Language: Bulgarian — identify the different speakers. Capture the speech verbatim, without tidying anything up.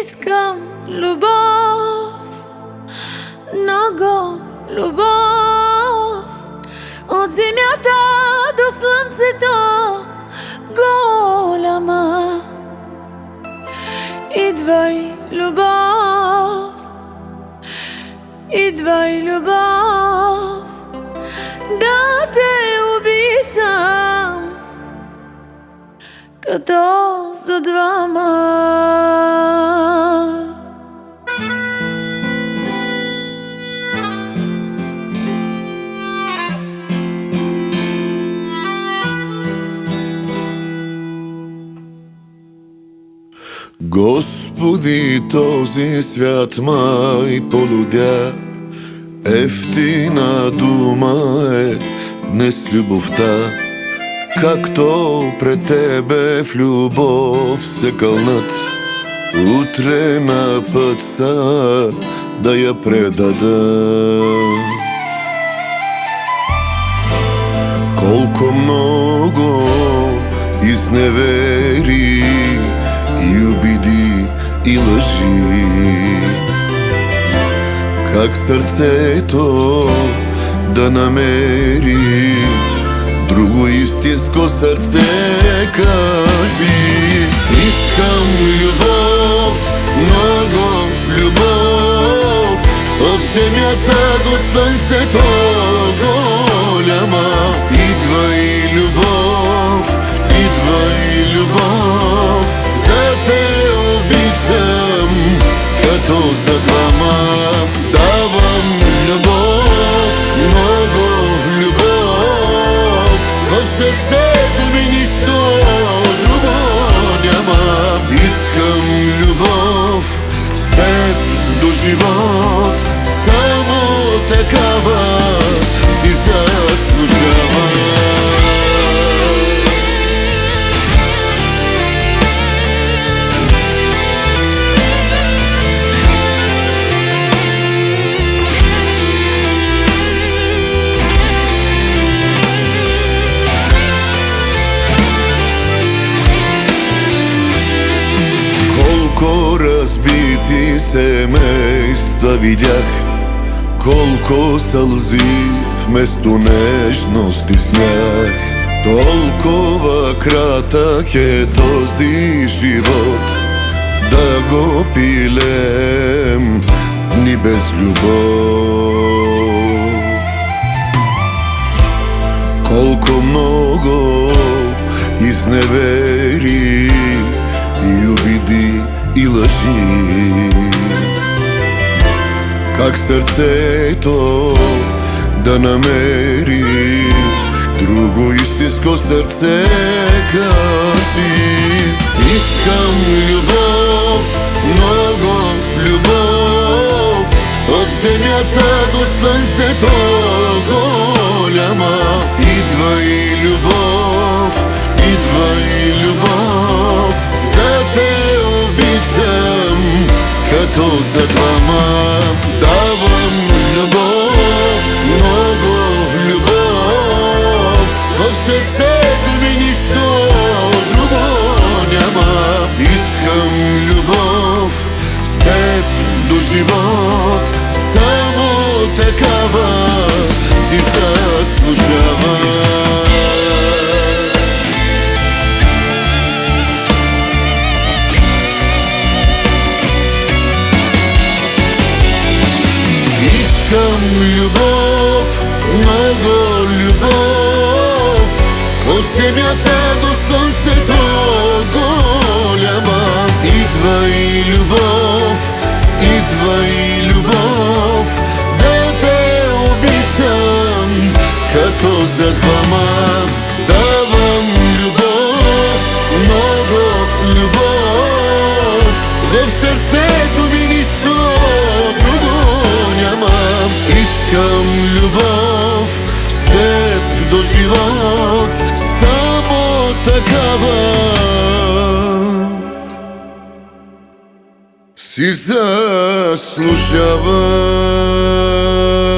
Speaker 1: Искам любов, много любов, от земята до слънцето голяма. Идвай, любов, идвай, любов, да те обичам като за двама.
Speaker 2: Господи, този свят май полудя, ефтина дума е днес любовта. Както пред Тебе в любов се кълнат, утре на път са да я предадат. Колко много изневери и обиди и лъжи, как сърцето да намери друго истинско сърце, кажи. Искам любов, много любов, от земята до слънцето голяма. Идвай, любов, идвай, любов, да те обичам като за двама. Давам любов, много любов, в сърцето ми нищо друго няма. Искам любов, с теб до живот, само такава си заслужава. Колко разбити семейства видях, колко сълзи вместо нежност и смях. Толкова кратък е този живот, да го пилем дни без любов. Колко много изневери и обиди и лъжи, как сърцето да намери друго истинско сърце, кажи. Искам любов, много любов, от земята до слънцето голяма. Идвай, любов, идвай, любов, да те обичам като за двама. Давам любов, много любов, в сърцето ми нищо друго няма. Искам любов, с теб до живот, само такава си заслужава. Искам любов, много любов, от земята до слънцето голяма. Идвай, любов, идвай, любов, да те обичам като за двама. Давам любов, много любов, в сърцето ми нищо друго няма. Искам любов, с теб до живот, само такава си заслужава.